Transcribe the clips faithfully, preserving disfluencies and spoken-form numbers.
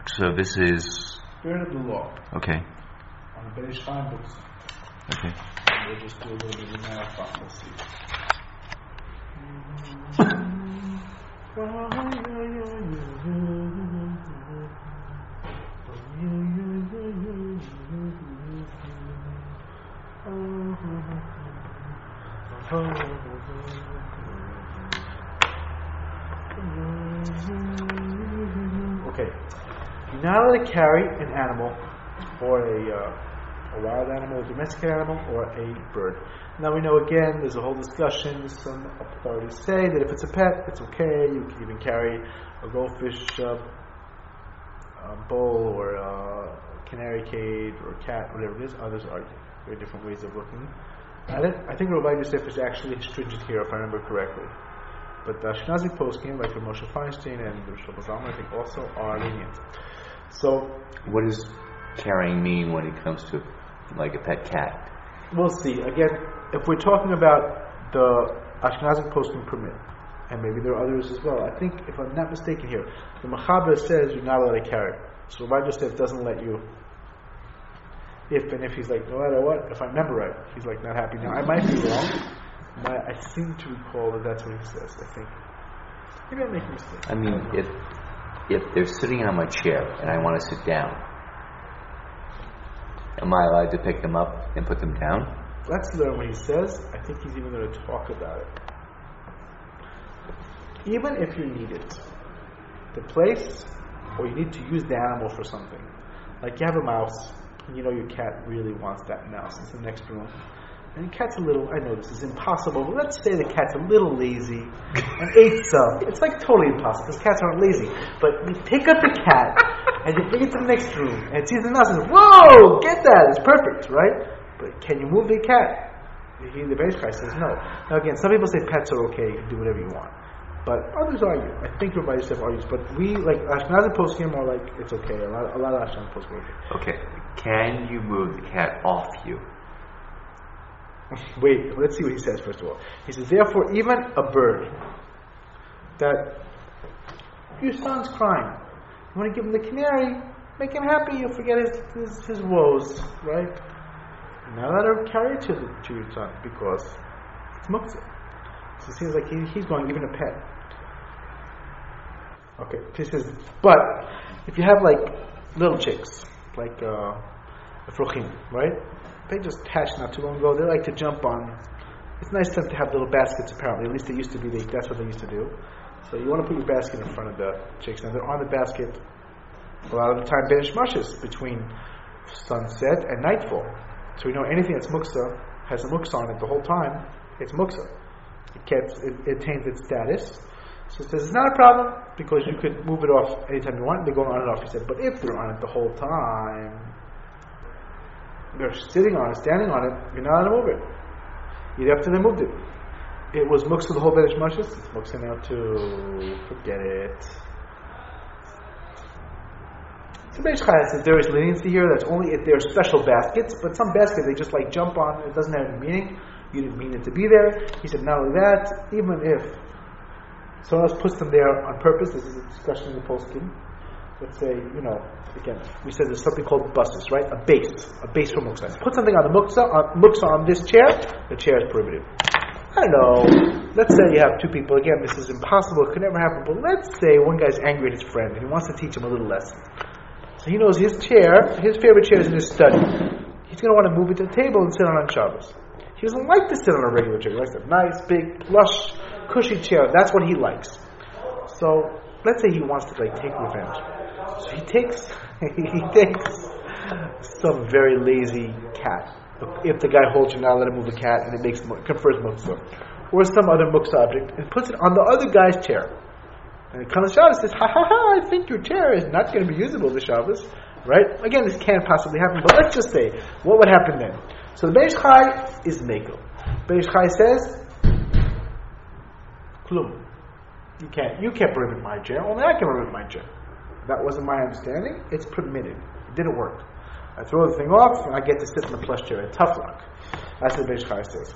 So this is... Spirit of the law. Okay. On the Beis Chaim books. Okay. And we'll just do a little bit of a marathon. Let's see. Okay. You're not allowed to carry an animal or a, uh, a wild animal, a domestic animal, or a bird. Now we know again, there's a whole discussion. Some authorities say that if it's a pet, it's okay. You can even carry a goldfish uh, a bowl or a canary cage or a cat, whatever it is. Others argue. Very different ways of looking at it. I think Rabbi Yosef is actually stringent here, if I remember correctly. But the Ashkenazi poskim, like Moshe Feinstein and the Shlomo Zalman, I think also are lenient. So, what does carrying mean when it comes to like a pet cat? We'll see. Again, if we're talking about the Ashkenazi poskim permit, and maybe there are others as well, I think, if I'm not mistaken here, the Mechaber says you're not allowed to carry. So Rabbi Yosef doesn't let you. If and if he's like, no matter what, if I remember right, he's like not happy. Now I might be wrong. My, I seem to recall that that's what he says. I think maybe I'm making a mistake. I mean, if if they're sitting on my chair and I want to sit down, am I allowed to pick them up and put them down? Let's learn what he says. I think he's even going to talk about it. Even if you need it, the place, or you need to use the animal for something, like you have a mouse. You know your cat really wants that mouse. It's in the next room. And the cat's a little, I know this is impossible, but let's say the cat's a little lazy and ate some. It's like totally impossible because cats aren't lazy. But you pick up the cat and you bring it to the next room and it sees the mouse and says, whoa, get that, it's perfect, right? But can you move the cat? He, the Beis Chaim says no. Now again, some people say pets are okay, you can do whatever you want. But others argue. I think Rabbi Yosef argues. But we, like, Ashkenazi poskim are like, it's okay. A lot, a lot of Ashkenazi poskim are okay. Okay. Can you move the cat off you? Wait, let's see what he says first of all. He says, therefore, even a bird that your son's crying, you want to give him the canary, make him happy, you'll forget his his, his woes, right? Now let her carry it to, the, to your son because it's muktzah. So it seems like he, he's going even a pet. Okay, he says, but if you have like little chicks, like uh, efrochim, right? They just hatched not too long ago. They like to jump on. It's nice to them to have little baskets. Apparently, at least they used to be. They, that's what they used to do. So you want to put your basket in front of the chicks. Now they're on the basket a lot of the time. Benish Mashis between sunset and nightfall. So we know anything that's muksa has a muksa on it the whole time. It's muksa. It gets it, it attains its status. So it says it's not a problem because you could move it off anytime you want. They're going on and off. He said, but if they're on it the whole time, they're sitting on it, standing on it, you're not allowed to move it. Even after they moved it. It was muksa the whole Benish Mashis. It's muksa now too. Forget it. So Beis Chaim says there is leniency here. That's only if there are special baskets, but some baskets they just like jump on. It doesn't have any meaning. You didn't mean it to be there. He said not only that, even if someone else puts them there on purpose. This is a discussion in the poskim. Let's say, you know, again, we said there's something called buses, right? A base, a base for muksa. Put something on the muksa, on, muksa on this chair. The chair is prohibited. I don't know. Let's say you have two people. Again, this is impossible. It could never happen. But let's say one guy's angry at his friend and he wants to teach him a little lesson. So he knows his chair, his favorite chair is in his study. He's going to want to move it to the table and sit on it on Shabbos. He doesn't like to sit on a regular chair. He likes a nice, big, plush, cushy chair. That's what he likes. So let's say he wants to like take revenge. So he takes he takes some very lazy cat. If the guy holds you, now let him move the cat, and it makes confers muksa, or some other muksa object, and puts it on the other guy's chair. And it comes to Shabbos and says, "Ha ha ha! I think your chair is not going to be usable this Shabbos, right?" Again, this can't possibly happen, but let's just say what would happen then. So the Beis Chaim is mekel. Beis Chaim says, "Klum. You can't. You can't prohibit my chair. Only I can prohibit my chair." That wasn't my understanding. It's permitted. It didn't work. I throw the thing off, and I get to sit in the plush chair. Tough luck. That's what Beis Chaim says.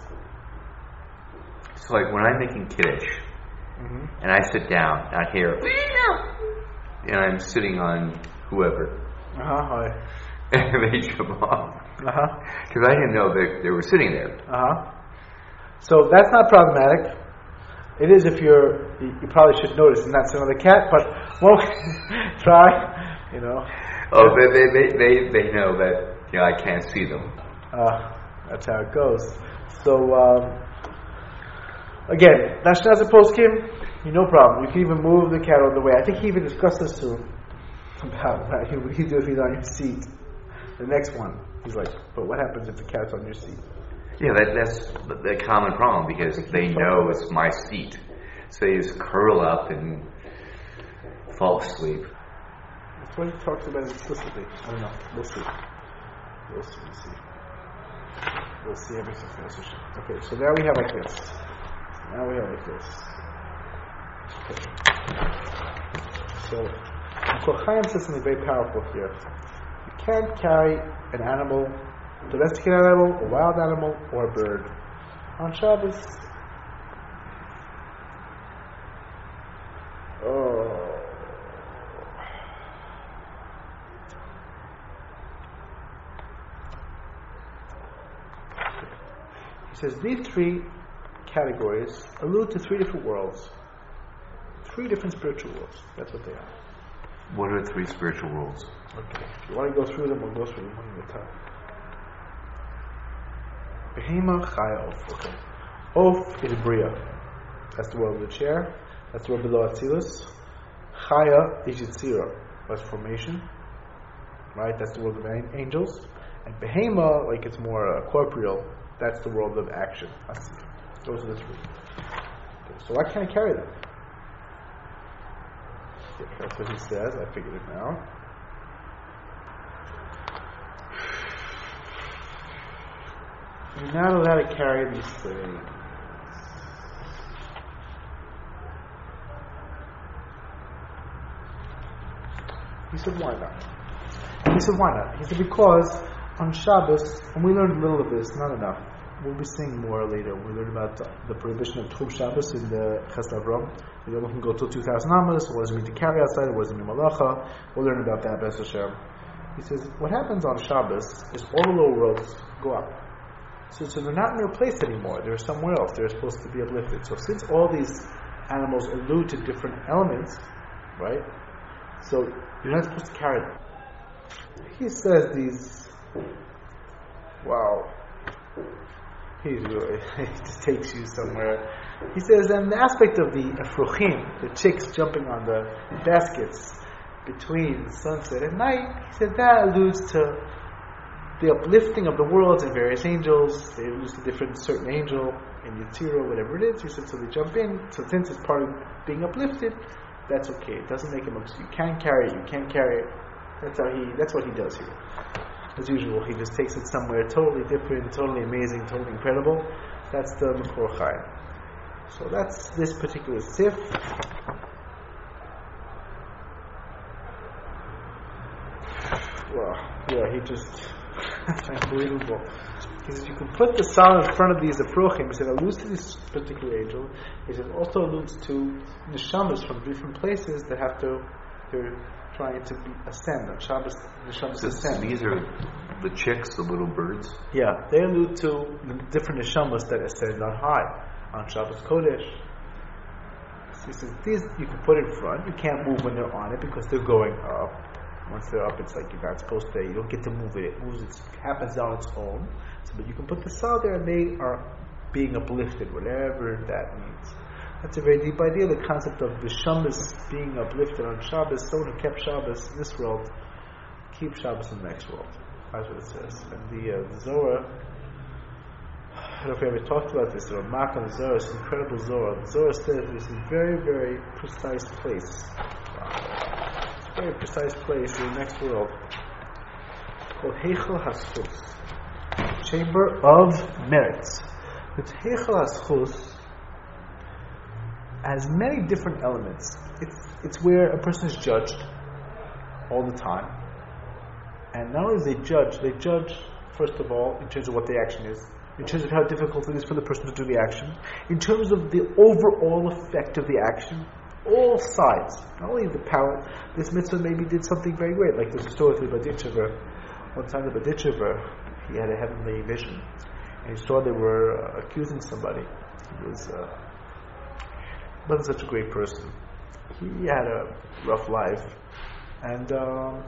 So, like when I'm making kiddush, mm-hmm. and I sit down, I hear, and I'm sitting on whoever, Uh-huh. and they jump off. Uh-huh. Because I didn't know that they were sitting there. Uh-huh. So that's not problematic. It is if you're, you, you probably should notice and not sit on the cat, but well, try, you know. Oh, they, they, they, they, they know that, you know, I can't see them. Uh, that's how it goes. So, um, again, Nashnaza poskim, you no problem. You can even move the cat out of the way. I think he even discussed this too, about what do you do if he's on your seat. The next one, he's like, but what happens if the cat's on your seat? Yeah, that, that's the common problem because they know it's my seat. So they just curl up and fall asleep. That's what he talks about explicitly. I don't know. We'll see. We'll see. We'll see. We'll see everything. Okay, so now we have like this. Now we have like this. Okay. So, Kol Chaim says something very powerful here. You can't carry an animal, domesticated animal, a wild animal, or a bird on Shabbos. Oh. He says these three categories allude to three different worlds. Three different spiritual worlds. That's what they are. What are three spiritual worlds? Okay. If you want to go through them, we'll go through them one at a time. Behema Chaya Of. Okay. Of is Bria. That's the world of the chair. That's the world below Atzilus. Chaya is Yitzira. That's formation. Right? That's the world of angels. And Behema, like it's more uh, corporeal, that's the world of action. Those are the three. Okay, so why can't I carry them? Okay, that's what he says. I figured it out. You're not allowed to carry these things. He said, why not? He said, why not? He said, because on Shabbos, and we learned a little of this, not enough. We'll be seeing more later. We learned about the, the prohibition of Tchum Shabbos in the Chesed Avram. We can go till two thousand Amos. What does it mean to carry outside? What does it mean malacha? We'll learn about that, B'ez Hashem. He says, what happens on Shabbos is all the lower worlds go up. So, so they're not in their place anymore. They're somewhere else. They're supposed to be uplifted. So since all these animals allude to different elements, right? So you're not supposed to carry them. He says these, wow, he really, he just takes you somewhere. He says, and the aspect of the efrochim, the chicks jumping on the baskets between sunset and night, he said that alludes to the uplifting of the worlds and various angels. They allude to different certain angel in Yitzira, whatever it is. He said, so they jump in. So since it's part of being uplifted, that's okay. It doesn't make him look. You can't carry it. You can't carry it. That's how he. That's what he does here. As usual, he just takes it somewhere totally different, totally amazing, totally incredible. That's the Makor Chaim. So that's this particular sif. Well, yeah, he just. That's unbelievable. He says you can put the sound in front of these approchim. He said it alludes to this particular angel. He said it also alludes to neshamas from different places that have to, they're trying to be, ascend. On Shabbos, neshamas So ascend. these are the chicks, the little birds? Yeah, they allude to the different neshamas that ascend on high, on Shabbos Kodesh. So he says these you can put in front. You can't move when they're on it because they're going up. Once they're up, it's like you're not supposed to. You don't get to move it. It moves. It happens on its own. So, but you can put the saw there, and they are being uplifted, whatever that means. That's a very deep idea. The concept of the Shabbos being uplifted on Shabbos. Someone who kept Shabbos in this world, keep Shabbos in the next world. That's what it says. And the, uh, the Zohar. I don't know if we ever talked about this. The Ramak on the Zohar, it's an incredible Zohar. The Zohar says there's a very, very precise place. Very precise place in the next world called Heichel HaZchus, Chamber of Merits. The Heichel HaZchus has many different elements. It's it's where a person is judged all the time, and not only is they judge, they judge first of all in terms of what the action is, in terms of how difficult it is for the person to do the action, in terms of the overall effect of the action. all sides. Not only the power, this mitzvah maybe did something very great, like there's a story of the Baditchever. One time the Baditchever, he had a heavenly vision, and he saw they were uh, accusing somebody. He was uh, wasn't such a great person. He had a rough life, and um,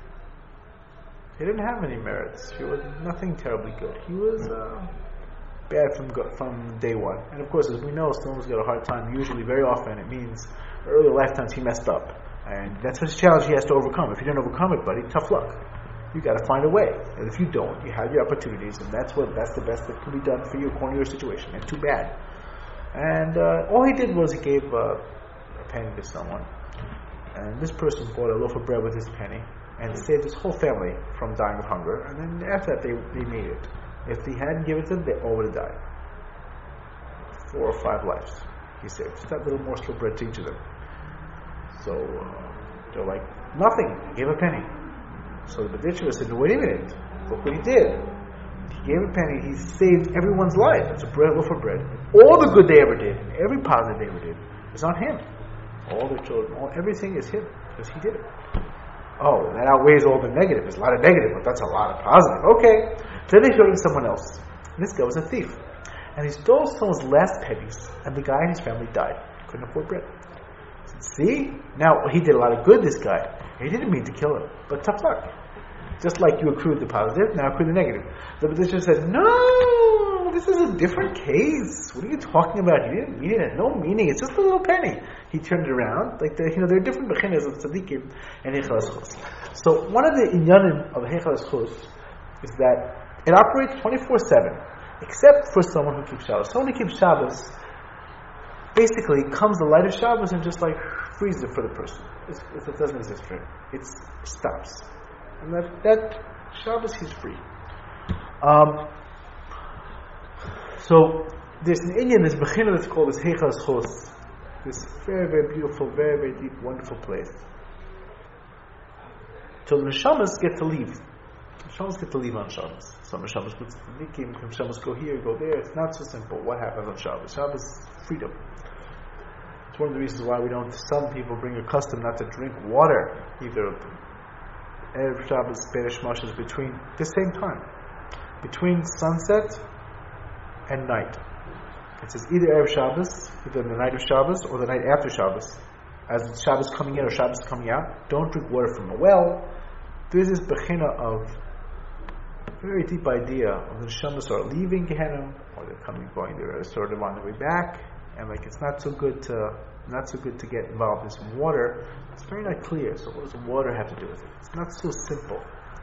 he didn't have any merits. He was nothing terribly good. He was uh, bad from go- from day one. And of course, as we know, someone's got a hard time. Usually, very often, it means earlier lifetimes he messed up, and that's his challenge he has to overcome. If you don't overcome it, buddy, tough luck. You got to find a way, and if you don't, you have your opportunities, and that's what that's the best that can be done for you according to your situation. And too bad. And uh, all he did was he gave uh, a penny to someone, and this person bought a loaf of bread with his penny and saved his whole family from dying of hunger. And then after that, they they made it. If he hadn't given it to them, they all would have died. Four or five lives he saved. Just that little morsel of bread to each of them. So uh, they're like, nothing. He gave a penny. So the Baditchever said, no, wait a minute. Look what he did. He gave a penny. He saved everyone's life. It's a bread, loaf of bread. All the good they ever did, every positive they ever did, is on him. All their children, all everything is him because he did it. Oh, that outweighs all the negative. There's a lot of negative, but that's a lot of positive. Okay. Then they showed it to someone else. And this guy was a thief. And he stole someone's last pennies, and the guy and his family died. Couldn't afford bread. See? Now, he did a lot of good, this guy. He didn't mean to kill him, but tough luck. Just like you accrued the positive, now accrue the negative. The Baditchever said, no, this is a different case. What are you talking about? You didn't mean it. It had no meaning. It's just a little penny. He turned it around. Like the, you know, there are different bechinas of tzaddikim and heichal haschus. So one of the inyanim of heichal haschus is that it operates twenty-four seven, except for someone who keeps Shabbos. Someone who keeps Shabbos, basically comes the light of Shabbos and just like freezes it for the person. It's, it doesn't exist for him. It stops. And that, that Shabbos, he's free. Um, so there's an Indian, this Bechina that's called this Heichal Haschus, this very, very beautiful, very, very deep, wonderful place. So the Neshamas get to leave. The Neshamas get to leave on Shabbos. Some Neshamas go to the Nikim, some Neshamas go here, go there. It's not so simple. What happens on Shabbos? Shabbos is freedom. It's one of the reasons why we don't, some people bring a custom not to drink water, either Erev Shabbos, Beresh Moshe, between the same time, between sunset and night. It says either Erev Shabbos, either the night of Shabbos or the night after Shabbos. As Shabbos coming in or Shabbos coming out, don't drink water from a well. There's this bechina of very deep idea of the neshamas are leaving Gehenna, or they're coming, going, they're sort of on their way back, and like it's not so good to not so good to get involved in some water. It's very not clear. So what does water have to do with it? It's not so simple.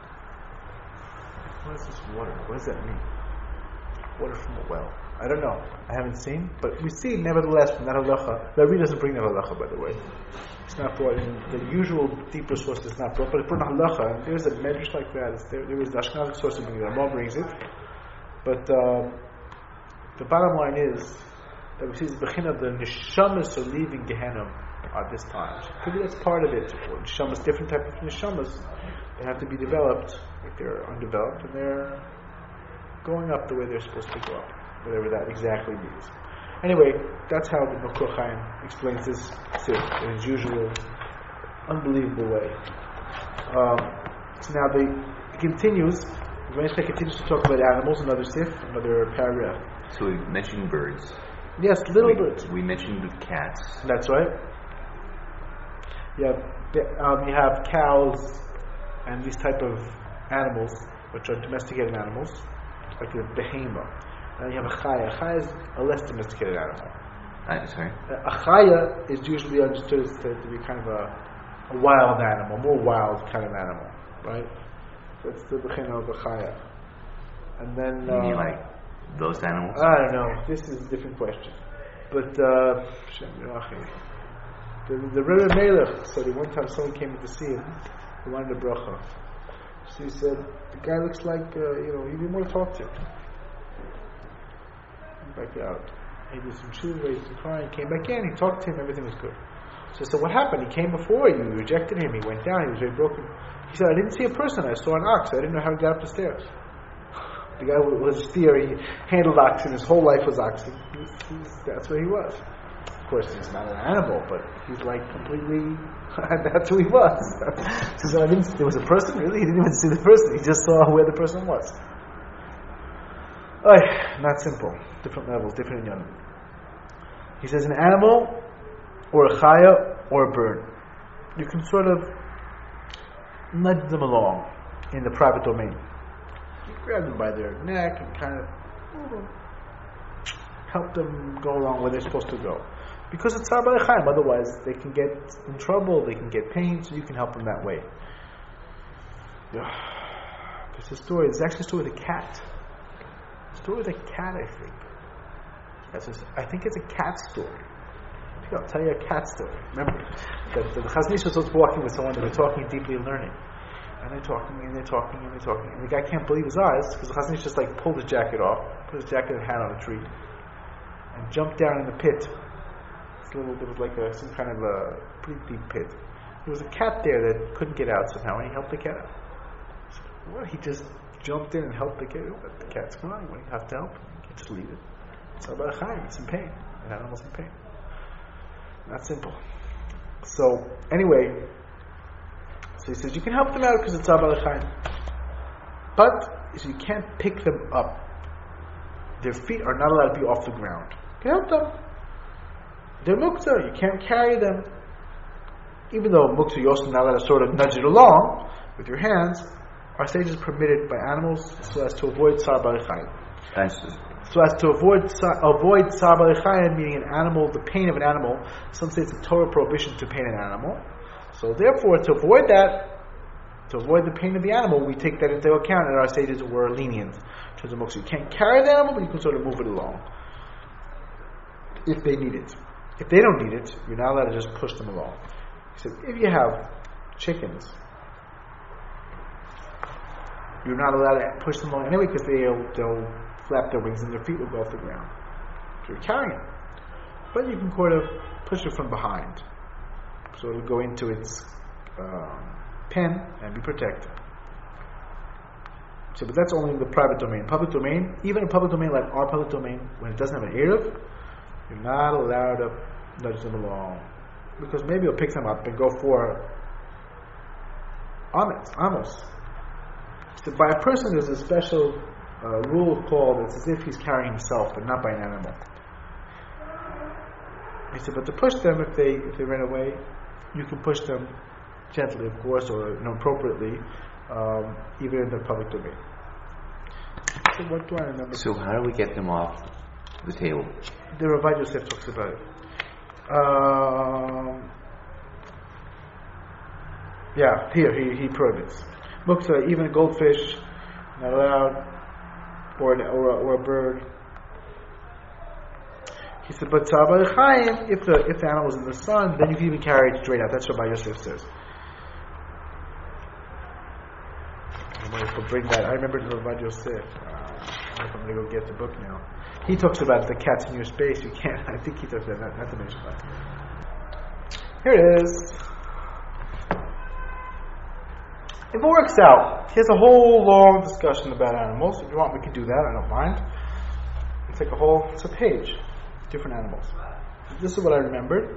What is this water? What does that mean? Water from a well. I don't know. I haven't seen, but we see nevertheless from that halacha. The Rebbe doesn't bring that halacha, by the way. It's not brought in the usual deeper source. Is not brought, but it's brought in halacha. And there's a medrash like that. It's there, there is the Ashkenazi source that brings it. Ramah brings it, but um, the bottom line is that we see the bechina of the neshamas are leaving Gehenna at this time. So maybe that's part of it. Or neshamas, different type of neshamas, they have to be developed. If they're undeveloped, and they're going up the way they're supposed to go up, whatever that exactly means. Anyway, that's how the Makor Chaim explains this sif in his usual, unbelievable way. Um, so now they, it continues. The Rebbe continues to talk about animals, another sif, another paragraph. So we mentioned birds. Yes, little we, birds. We mentioned cats. That's right. You have, um, you have cows and these type of animals, which are domesticated animals, like a behemoth. And you have a chaya. A chaya is a less domesticated animal. I'm sorry? A chaya is usually understood as to, to be kind of a, a wild animal, more wild kind of animal, right? That's the behemoth of a chaya. And then... You uh, mean like those animals? I don't know. This is a different question. But, uh, the, the Rebbe Melech said that one time someone came in to see him, he wanted a bracha. So he said, the guy looks like, uh, you know, he didn't want to talk to him. Back out. He did some tshuva, he was crying, came back in, he talked to him, everything was good. So I said, what happened? He came before you, you rejected him, he went down, he was very broken. He said, I didn't see a person, I saw an ox, I didn't know how he got up the stairs. The guy was a steer, he handled oxen, his whole life was oxen. He was, he was, that's where he was. course, he's not an animal, but he's like completely. That's who he was. So I didn't, there was a person, really? He didn't even see the person. He just saw where the person was. Oy, not simple. Different levels, different inyanim. He says an animal, or a chaya, or a bird. You can sort of nudge them along in the private domain. You grab them by their neck and kind of help them go along where they're supposed to go. Because it's Tzar B'alei Chayim, otherwise they can get in trouble, they can get pain, so you can help them that way. There's a story, there's actually a story with a cat. A story with a cat, I think. That's just, I think it's a cat story. I think I'll tell you a cat story. Remember, that the Chazon Ish was walking with someone, they were talking deeply and learning. And they're talking, and they're talking, and they're talking. And the guy can't believe his eyes, because the Chazon Ish just like pulled his jacket off, put his jacket and hat on a tree, and jumped down in the pit. Little, there was like a, some kind of a pretty deep pit. There was a cat there that couldn't get out somehow, and he helped the cat out. So, well, he just jumped in and helped the cat. But the cat's crying. When you have to help, you can't just leave it. It's about chayim. It's in pain. An animal's in pain. Not simple. So anyway, so he says you can help them out because it's about chayim, but so you can't pick them up. Their feet are not allowed to be off the ground. You can help them. They're muktzah, you can't carry them. Even though muktzah, you're also not allowed to sort of nudge it along with your hands, our stage is permitted by animals so as to avoid Tzar B'alei Chayim. So as to avoid avoid Tzar B'alei Chayim, meaning an animal, the pain of an animal. Some say it's a Torah prohibition to pain an animal. So therefore, to avoid that, to avoid the pain of the animal, we take that into account, and our sages were lenient in terms of muktzah. You can't carry the animal, but you can sort of move it along if they need it. If they don't need it, you're not allowed to just push them along. He said, if you have chickens, you're not allowed to push them along anyway because they'll, they'll flap their wings and their feet will go off the ground. So you're carrying it. But you can sort of push it from behind. So it'll go into its um, pen and be protected. So, but that's only in the private domain. Public domain, even in public domain like our public domain, when it doesn't have an Erev, you're not allowed to nudge them along. Because maybe you'll pick them up and go for Amos. Amos. So by a person there's a special uh, rule called, it's as if he's carrying himself, but not by an animal. He said, but to push them, if they if they ran away, you can push them gently, of course, or you know, appropriately, um, even in the public domain. So what do I remember? So how do we get them off the table? The Ravad Yosef talks about it. Um, yeah, here he, he prohibits. Muktzah, even a goldfish, not allowed, or an, or, a, or a bird. He said, but Tzar B'alei Chayim, if the if the animal is in the sun, then you can even carry it straight out. That's what Ravad Yosef says. I might have to bring that. I remember the Ravad Yosef. Uh, I don't know if I'm going to go get the book now. He talks about the cats in your space. You can't. I think he talks about that. Not the Mishpat. Here it is. If it works out, he has a whole long discussion about animals. If you want, we can do that. I don't mind. It's like a whole. It's a page. Different animals. This is what I remembered.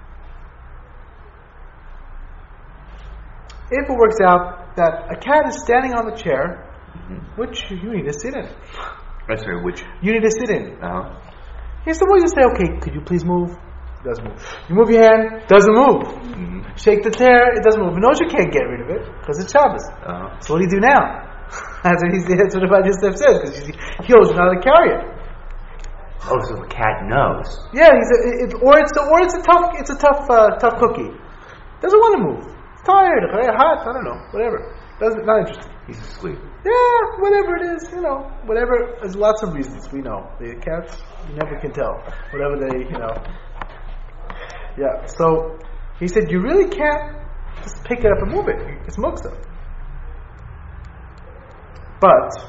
If it works out that a cat is standing on the chair, mm-hmm. which you need to sit in. I'm sorry, which? You need to sit in. Uh-huh. Here's the way you say, okay, could you please move? It doesn't move. You move your hand, doesn't move. Mm-hmm. Shake the chair, it doesn't move. You know you can't get rid of it, because it's Shabbos. Uh-huh. So what do you do now? That's what he's that's what Ravad Yosef says, because he knows how to carry it. Oh, so the cat knows. Yeah, he's a, it, or it's a, or it's a tough it's a tough uh, tough cookie. Doesn't want to move. It's tired, hot, I don't know, whatever. Doesn't not interested. He's asleep. Yeah, whatever it is, you know, whatever. There's lots of reasons we know. The cats, you never can tell. Whatever they, you know. Yeah. So he said, you really can't just pick it up and move it. It's muktzah. But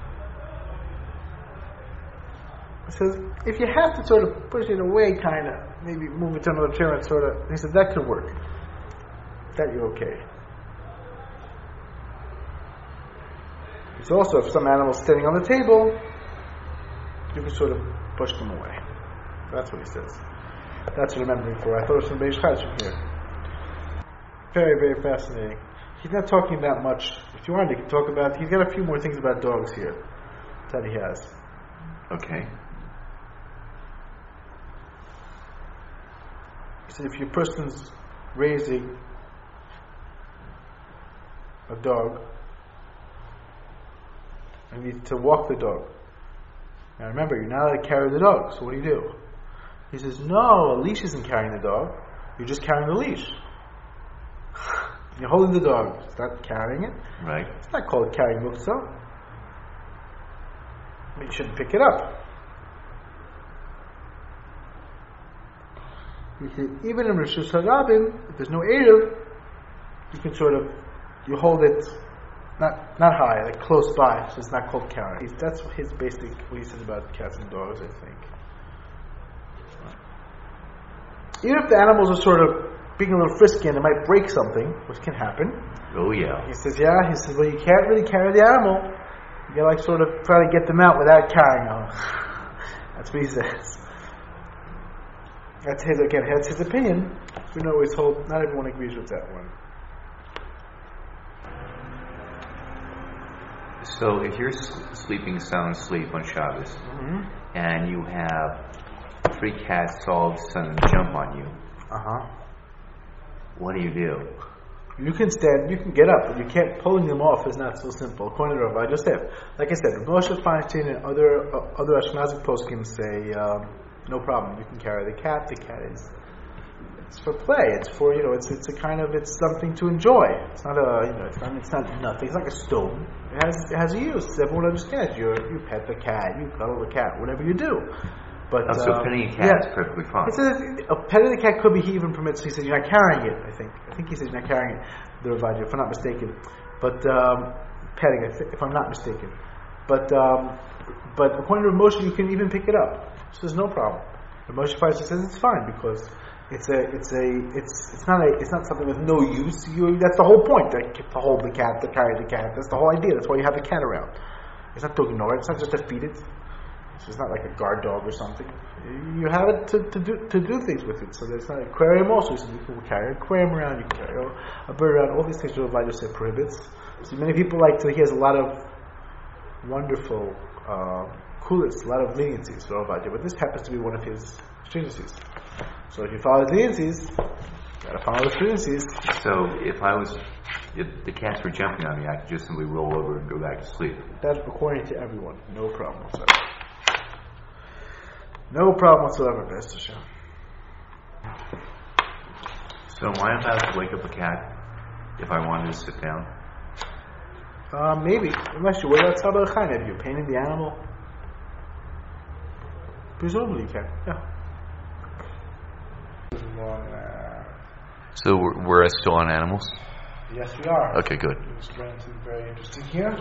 he says, if you have to sort of push it away, kind of, maybe move it to another chair and sort of, he said, that could work. That you're okay. It's also, if some animal's standing on the table, you can sort of push them away. That's what he says. That's what I'm remembering for. I thought it was from Beis Chai here. Very, very fascinating. He's not talking that much. If you wanted, you can talk about. He's got a few more things about dogs here that he has. Okay. He said if your person's raising a dog and needs to walk the dog. Now remember, you're not allowed to carry the dog, so what do you do? He says, no, a leash isn't carrying the dog. You're just carrying the leash. You're holding the dog. It's not carrying it. Right. It's not called carrying muktzah. I mean, you shouldn't pick it up. He said, even in Rishus HaRabim, if there's no Erev, you can sort of, you hold it not not high, like close by, so it's not called carrying. He's, that's his basic, what he says about cats and dogs, I think. Even if the animals are sort of being a little frisky and they might break something, which can happen. Oh yeah. He says, yeah, he says, well, you can't really carry the animal. You gotta like sort of try to get them out without carrying them. That's what he says. That's his, again, that's his opinion. We don't always hold, not everyone agrees with that one. So if you're sleeping sound sleep on Shabbos, Mm-hmm. and you have three cats all of a sudden jump on you, Uh-huh. what do you do? You can stand, you can get up, but you can't, pulling them off is not so simple. According to Rabbi Yosef, like I said, Moshe Feinstein and other uh, other Ashkenazic poskim say, um, no problem, you can carry the cat. The cat is, it's for play. It's for, you know, it's it's a kind of, it's something to enjoy. It's not a, you know, it's not, it's not nothing. It's like a stone. It has it has a use. Everyone understands. You you pet the cat, you cuddle the cat, whatever you do. But Oh, so um, petting a cat yeah. is perfectly fine. He says a petting the cat could be, he even permits, he says you're not carrying it, I think. I think he says you're not carrying it, the Ravaja, if I'm not mistaken. But, um, petting it, if I'm not mistaken. But, um, but according to Moshe, you can even pick it up. So there's no problem. But Moshe Feinstein says it's fine because it's a, it's a, it's, it's not a, it's not something with no use. You, that's the whole point, to, to hold the cat, to carry the cat. That's the whole idea. That's why you have the cat around. It's not to ignore it. It's not just to feed it. It's not like a guard dog or something. You have it to, to do to do things with it. So there's not an aquarium also. So you can carry an aquarium around, you can carry a bird around. All these things Rav Yosef prohibits. So many people like to. He has a lot of wonderful uh, coolest, a lot of leniencies for Rav Yosef, but this happens to be one of his stringencies. So if you follow his leniencies, you gotta follow the stringencies. So if I was, if the cats were jumping on me, I could just simply roll over and go back to sleep. That's according to everyone. No problem whatsoever. No problem whatsoever, Best Hashem. So am I allowed to wake up a cat if I wanted to sit down? Uh, maybe, unless you wake up Tzabah Chaim. If you're painting the animal, presumably you can. Yeah. So we're, we're still on animals? Yes, we are. Okay, good. It's going to be very interesting here.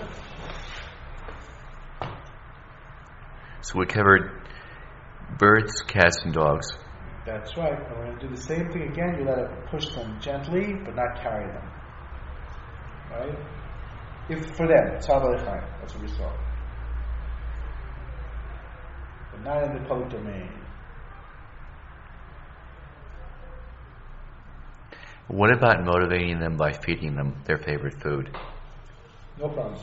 So we covered birds, cats, and dogs. That's right. And we're going to do the same thing again. You let it push them gently, but not carry them. Right? If for them, Tzavah Chaim. That's what we saw. But not in the public domain. What about motivating them by feeding them their favorite food? No problem.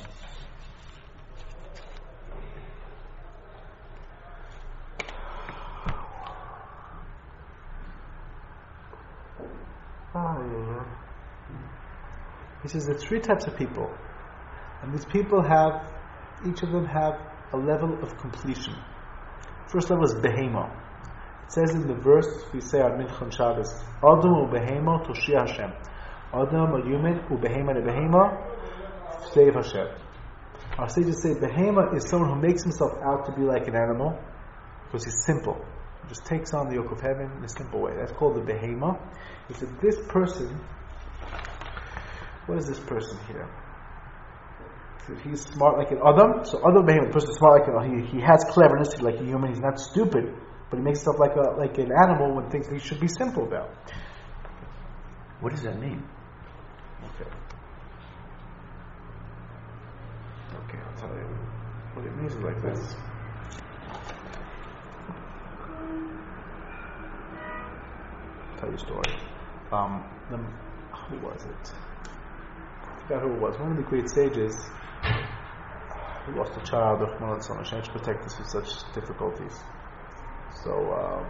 Oh, yeah. He says there's three types of people, and these people have, each of them have a level of completion. First level is behema. It says in the verse we say on Minchon Shabbos, Adam u behema toshi Hashem. Adam, a human, u behema ne behema, save Hashem. Our sages say behema is someone who makes himself out to be like an animal because he's simple. He just takes on the yoke of heaven in a simple way. That's called the behema. He said this person, what is this person here? He said he's smart like an Adam. So Adam behema, the person is smart like an, he, he has cleverness, he's like a human, he's not stupid, but he makes stuff like a like an animal when things he should be simple about. What does that mean? Okay. Okay, I'll tell you what it means is like this. story. Um, the, who was it? I forgot who it was. One of the great sages who lost a child of Malad Son Hashem to protect us with such difficulties. So, um,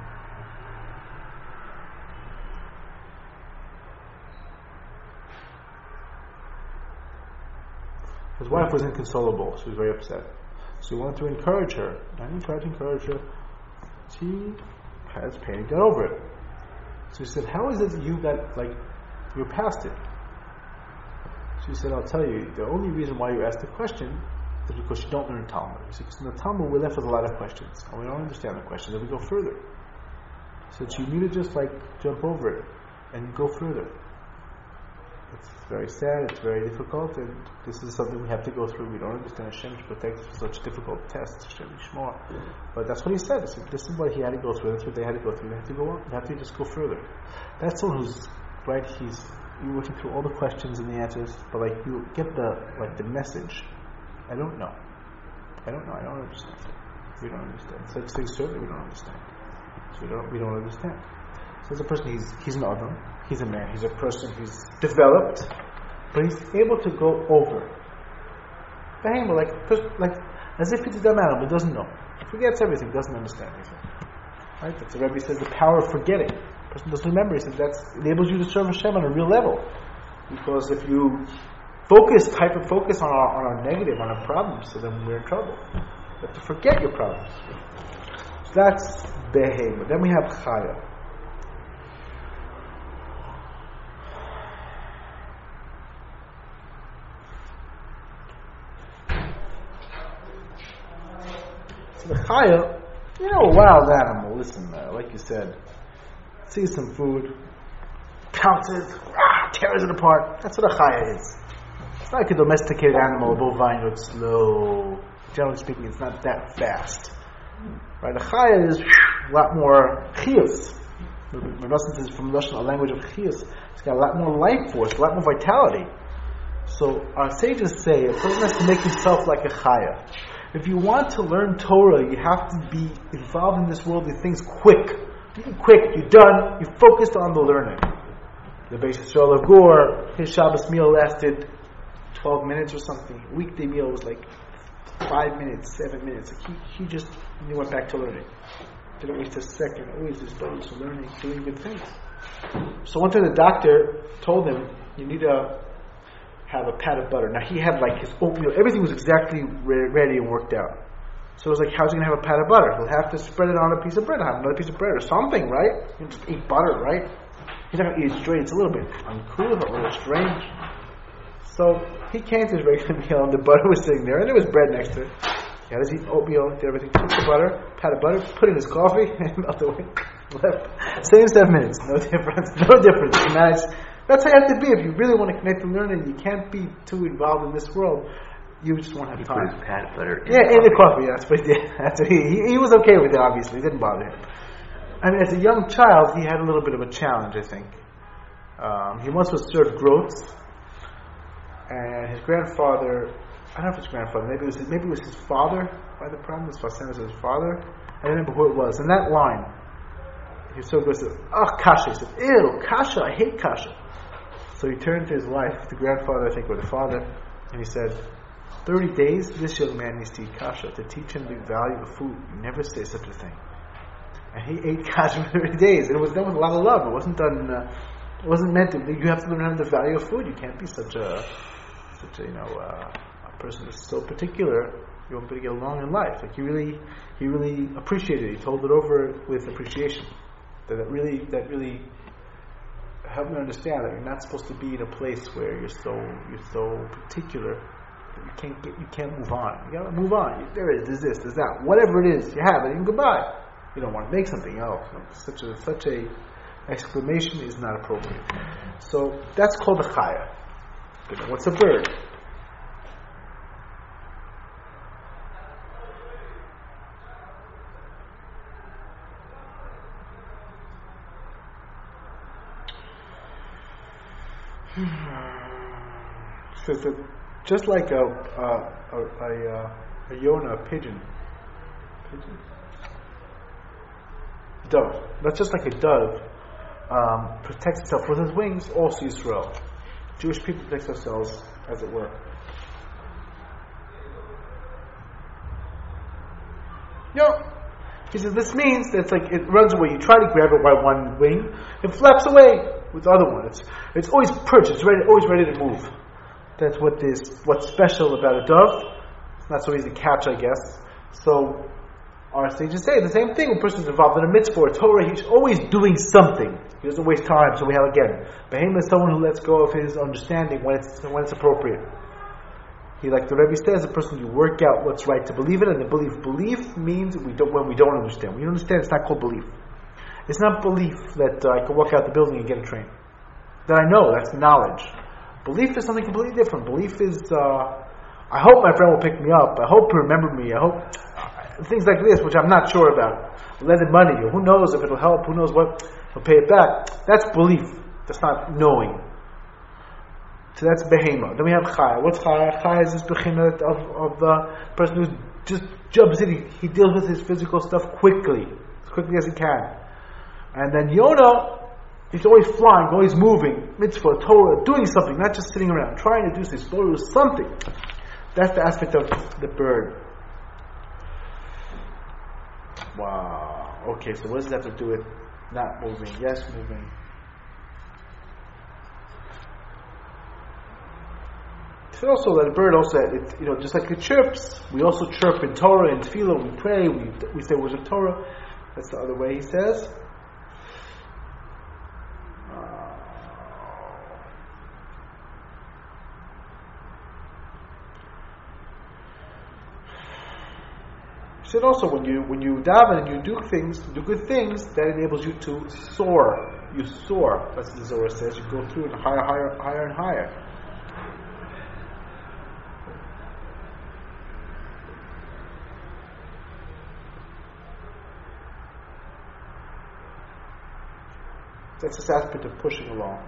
his wife was inconsolable. She was very upset. So he wanted to encourage her. And he tried to encourage her. She has pain. Get over it. So he said, how is it that you got, like, you're past it? She said, I'll tell you, the only reason why you asked the question is because you don't learn Talmud. He said, because in the Talmud we're left with a lot of questions, and we don't understand the questions, and we go further. He said, so you need to just, like, jump over it and go further. It's very sad, it's very difficult, and this is something we have to go through. We don't understand Hashem to protect us from such difficult tests, Hashem Yishmor. But that's what he said. He said. This is what he had to go through, that's what they had to go through. They have to go on, they have to just go further. That's someone who's, right, he's you're working through all the questions and the answers, but like you get the like the message. I don't know. I don't know, I don't understand. We don't understand. Such things certainly we don't understand. So we don't we don't understand. So as a person, he's he's an Adam, he's a man, he's a person who's developed, but he's able to go over. Behemoth, like like as if he's a dumb animal, doesn't know. Forgets everything, doesn't understand anything. Right? That's the Rebbe says the power of forgetting. The person doesn't remember, he says that enables you to serve Hashem on a real level. Because if you focus, hyper focus on our on our negative, on our problems, so then we're in trouble. You have to forget your problems. So that's Behemoth. Then we have Chaya. The Chaya, you know, a wild animal, listen, uh, like you said, sees some food, counts it, rah, tears it apart. That's what a Chaya is. It's not like a domesticated animal, a bovine, it's slow. Generally speaking, it's not that fast. Right? A Chaya is a lot more chiyus. Renascence is from Lashon, a language of chiyus. It's got a lot more life force, a lot more vitality. So our sages say a person has to make himself like a Chaya. If you want to learn Torah, you have to be involved in this world with things quick. You're quick, you're done, you're focused on the learning. The Beis Yisrael of Gur, his Shabbos meal lasted twelve minutes or something. A weekday meal was like five minutes, seven minutes. Like he, he just he went back to learning. Didn't waste a second. Always just studying, learning, doing good things. So one time the doctor told him, you need to have a pat of butter. Now he had like his oatmeal, everything was exactly re- ready and worked out. So it was like, how's he going to have a pat of butter? He'll have to spread it on a piece of bread, have another piece of bread or something, right? You just eat butter, right? He's not going to eat it straight. It's a little bit uncouth, a little strange. So he came to his regular meal and the butter was sitting there and there was bread next to it. He had his eat oatmeal, did everything, took the butter, pat of butter, put in his coffee and melted away. Left. Same seven minutes, no difference, no difference. He managed. That's how you have to be. If you really want to connect to learning, you can't be too involved in this world. You just won't have he time. He put his pat of butter in Yeah, the in the coffee. Yeah, that's what he did. That's what he, he, he was okay with it, obviously. It didn't bother him. I mean, as a young child, he had a little bit of a challenge, I think. Um, he once was served groats, and his grandfather, I don't know if it's grandfather, maybe it was his, maybe it was his father, by the problem, his father was his father. I don't remember who it was. And that line, he so goes, oh, kasha. He said, ew, kasha, I hate kasha. So he turned to his wife, the grandfather, I think, or the father, and he said, thirty days, this young man needs to eat kasha to teach him the value of food. You never say such a thing. And he ate kasha for thirty days. And it was done with a lot of love. It wasn't done, uh, it wasn't meant to, you have to learn the value of food. You can't be such a, such a, you know, uh, a person that's so particular. You won't be able to get along in life. Like he really, he really appreciated it. He told it over with appreciation. That, that really, that really, help me understand that you're not supposed to be in a place where you're so you're so particular that you can't get you can't move on. You gotta move on. There is there's this, there's that. Whatever it is, you have it, and goodbye. You don't want to make something else. Such a such a exclamation is not appropriate. So that's called a chaya. What's a bird? So, so just like a a a, a, a yona, a pigeon, pigeon, dove. That's just like a dove. um, protects itself with his wings, also Yisrael. Jewish people protect themselves, as it were. No. He says this means that it's like it runs away. You try to grab it by one wing, it flaps away with the other one. It's it's always perched. It's ready, always ready to move. That's what is what's special about a dove. It's not so easy to catch, I guess. So our sages say the same thing. A person's involved in a mitzvah or Torah, he's always doing something. He doesn't waste time. So we have again, Behema is someone who lets go of his understanding when it's when it's appropriate. He, like the Rebbe says, a person you work out what's right to believe in, and the belief. Belief means we don't when we don't understand. When you understand, it's not called belief. It's not belief that uh, I can walk out the building and get a train. That I know, that's knowledge. Belief is something completely different. Belief is, uh, I hope my friend will pick me up. I hope he'll remember me. I hope things like this, which I'm not sure about. Lending money, or who knows if it'll help? Who knows what? He'll pay it back. That's belief. That's not knowing. So that's behema. Then we have chaya. What's chaya? Chaya is this behema of of the person who just jumps in. He, he deals with his physical stuff quickly, as quickly as he can. And then Yonah, he's always flying, always moving. Mitzvah, Torah, doing something, not just sitting around, trying to do this. Torah is something. That's the aspect of the bird. Wow. Okay, so what does that have to do with not moving? Yes, moving. It's also that a bird also, it, you know, just like it chirps, we also chirp in Torah, in Tefillah, we pray, we we say words of Torah. That's the other way he says. He said also when you when you daven and you do things, do good things, that enables you to soar. You soar. That's what the Zohar says. You go through it higher, higher, higher, and higher. That's this aspect of pushing along.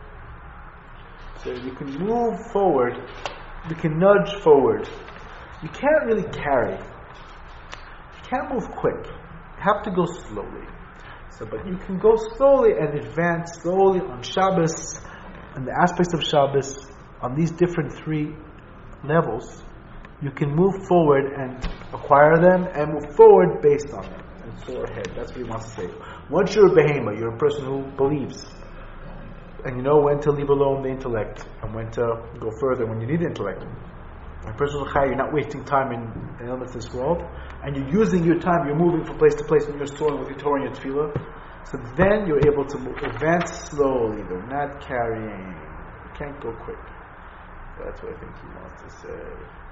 So you can move forward, you can nudge forward. You can't really carry. You can't move quick. You have to go slowly. So, but you can go slowly and advance slowly on Shabbos, and the aspects of Shabbos, on these different three levels. You can move forward and acquire them, and move forward based on them. And soar ahead. That's what he wants to say. Once you're a behema, you're a person who believes. And you know when to leave alone the intellect, and when to go further when you need intellect. A person who's chai, you're not wasting time in, in elements of this world, and you're using your time, you're moving from place to place, and you're soaring with your Torah and your tefillah. So then you're able to move, advance slowly, though, not carrying. You can't go quick. That's what I think he wants to say.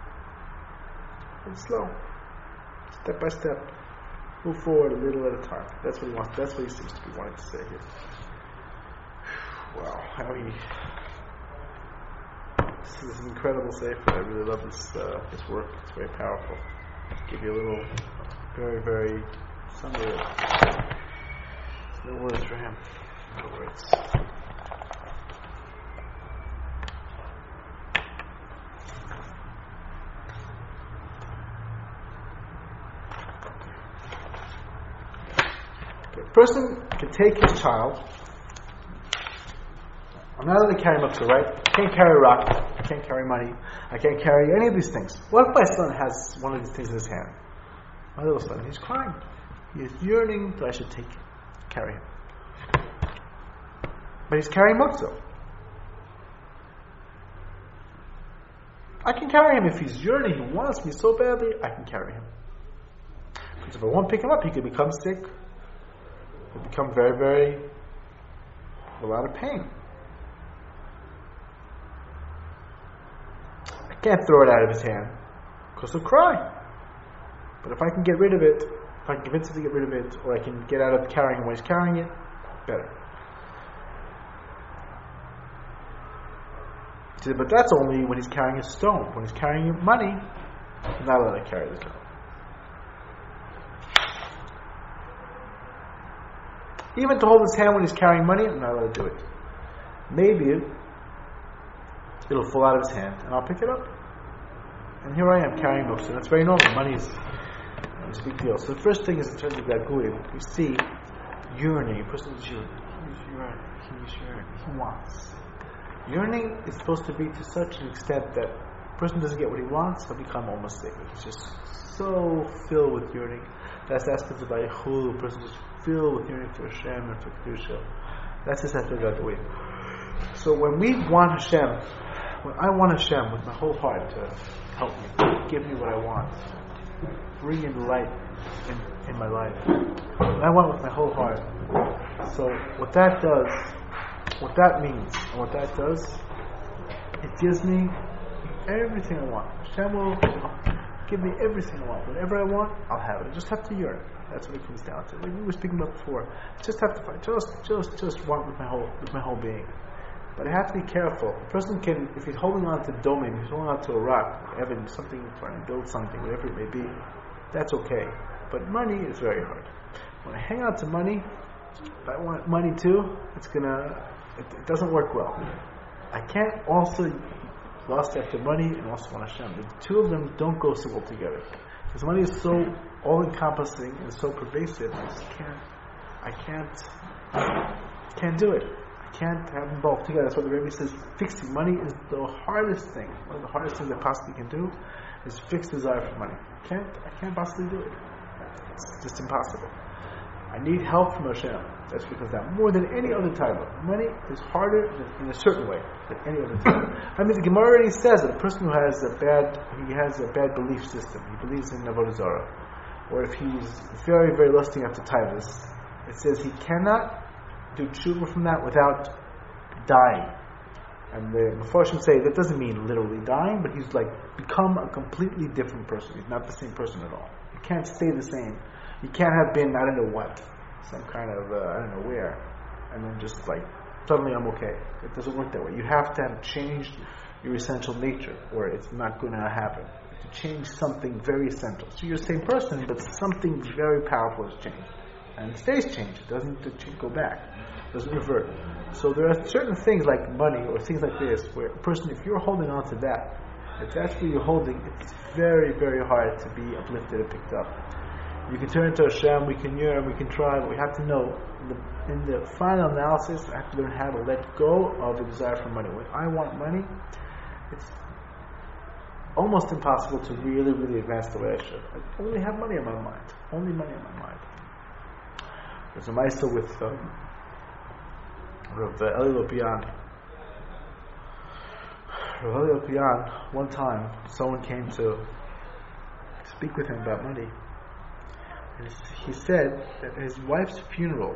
And slow. Step by step. Move forward a little at a time. That's what he wants. That's what he seems to be wanting to say here. Wow, how he. This is an incredible sefer. I really love this uh, this work. It's very powerful. I'll give you a little, very very summary. There's no words for him. No words. A person can take his child. I'm not allowed to carry much, right? I can't carry a rock. I can't carry money. I can't carry any of these things. What if my son has one of these things in his hand? My little son, he's crying. He is yearning that I should take him, carry him. But he's carrying muktzah. I can carry him if he's yearning. He wants me so badly. I can carry him. Because if I won't pick him up, he could become sick. He'll become very, very a lot of pain. I can't throw it out of his hand because he'll cry. But if I can get rid of it, if I can convince him to get rid of it, or I can get out of carrying him when he's carrying it, better. But that's only when he's carrying a stone. When he's carrying money, I'm not allowed to carry the stone. Even to hold his hand when he's carrying money, I'm not allowed to do it. Maybe it'll fall out of his hand, and I'll pick it up. And here I am carrying muktzah. That's very normal. Money is it's a big deal. So the first thing is in terms of that guim, we see yearning. A person is yearning. use yearn. You can use yearn. He wants. Yearning is supposed to be to such an extent that a person doesn't get what he wants, he'll become almost sick. He's just so filled with yearning. That's the aspect of Vayichulu. A person is filled with yearning for Hashem and for Kedusha. That's the aspect of the way. So when we want Hashem, when I want Hashem with my whole heart to help me, give me what I want, bring in light in, in my life, and I want it with my whole heart. So what that does, what that means, and what that does, it gives me everything I want. Hashem will give me everything I want. Whatever I want, I'll have it. I just have to yearn. That's what it comes down to. Like we were speaking about before. I just have to fight. Just, just, just want with my whole, with my whole being. But I have to be careful. A person can, if he's holding on to doming, if he's holding on to a rock, having something, trying to build something, whatever it may be, that's okay. But money is very hard. When I hang on to money, if I want money too, it's gonna, it, it doesn't work well. I can't also lust after money and also want Hashem. The two of them don't go so well together. Because money is so all-encompassing and so pervasive, I just can't, I can't, can't do it. I can't have them both together. That's what the Rebbe says. Fixing money is the hardest thing. One of the hardest things I possibly can do is fix desire for money. I can't, I can't possibly do it. It's just impossible. I need help from Hashem. That's because that more than any other type of money is harder than, in a certain way than any other type. I mean, the Gemara already says that a person who has a bad, he has a bad belief system. He believes in Avodah Zarah, or if he's very, very lusting after tithus, it says he cannot do tshuva from that without dying. And the Mefarshim say that doesn't mean literally dying, but he's like become a completely different person. He's not the same person at all. You can't stay the same. You can't have been, I don't know what, some kind of, uh, I don't know where, and then just like, suddenly I'm okay. It doesn't work that way. You have to have changed your essential nature, or it's not going to happen. To change something very essential. So you're the same person, but something very powerful has changed. And it stays changed. It doesn't go back. It doesn't revert. So there are certain things like money, or things like this, where a person, if you're holding on to that, if that's where you're holding, it's very, very hard to be uplifted and picked up. You can turn to Hashem, we can yearn, we can try, but we have to know, in the, in the final analysis, I have to learn how to let go of the desire for money. When I want money, it's almost impossible to really, really advance the way I should. I only have money on my mind. Only money on my mind. There's a Maisa with um, Rav Eli Lopian. Rav Eli Lopian, one time, someone came to speak with him about money. And he said that at his wife's funeral,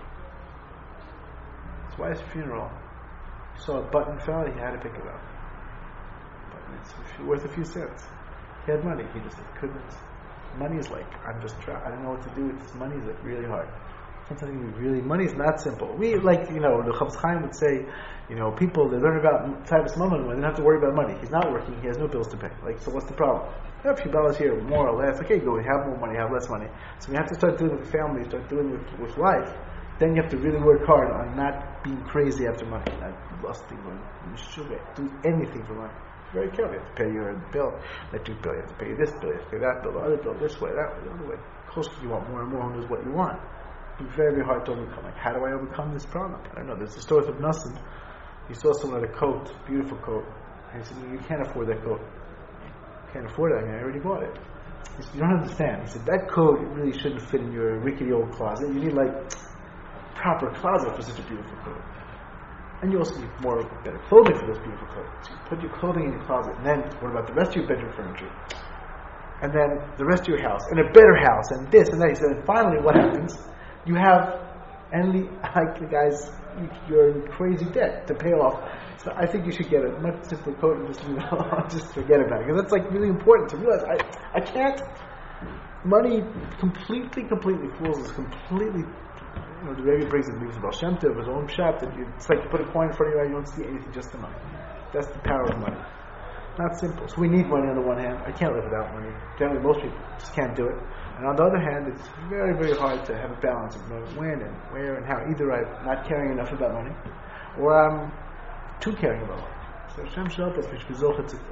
his wife's funeral, he saw a button fell, he had to pick it up. But it's worth a few cents. He had money, he just couldn't. Money is like, I'm just trying, I don't know what to do with this money, is like really hard. Something really, money is not simple. We, like, you know, the Chavetz Chaim would say, you know, people, they learn about Taivas Mammon when they don't have to worry about money. He's not working, he has no bills to pay. Like, so what's the problem? You have a few dollars here, more or less. Okay, go, you have more money, you have less money. So we have to start dealing with family, start dealing with, with life. Then you have to really work hard on not being crazy after money, not lusting money. You should do anything for money. Very careful. You have to pay your bill, let your bill, you have to pay this bill, you have to pay that bill, the other bill, this way, that way, the other way. Of course, you want more and more, who knows what you want. It's very, very hard to overcome. Like, how do I overcome this problem? I don't know. There's a story of Nassim. He saw someone with a coat, beautiful coat. And he said, you can't afford that coat. You can't afford it. I mean, I already bought it. He said, you don't understand. He said, that coat really shouldn't fit in your rickety old closet. You need, like, proper closet for such a beautiful coat. And you also need more, better clothing for those beautiful clothes. You put your clothing in your closet. And then, what about the rest of your bedroom furniture? And then, the rest of your house. And a better house. And this and that. He said, and finally, what happens? You have, and like the guys, you're in crazy debt to pay off. So I think you should get a much simpler coat and just leave it alone, just forget about it. Because that's like really important to realize. I, I can't, money completely, completely fools us, completely, you know, the Rebbe brings it, brings about Shem Tov, his own shop, that you, it's like you put a coin in front of you and you don't see anything, just the money. That's the power of money. Not simple. So we need money on the one hand. I can't live without money. Generally, most people just can't do it. And on the other hand, it's very, very hard to have a balance of knowing when and where and how. Either I'm not caring enough about money, or I'm too caring about money. So Hashem should help us, which we zoche to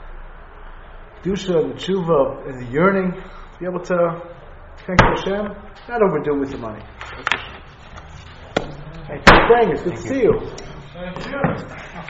Kedusha and the tshuva and the yearning, to be able to thank Hashem, not overdo with the money. Thank you. Frank, it's good to see you. Thank you.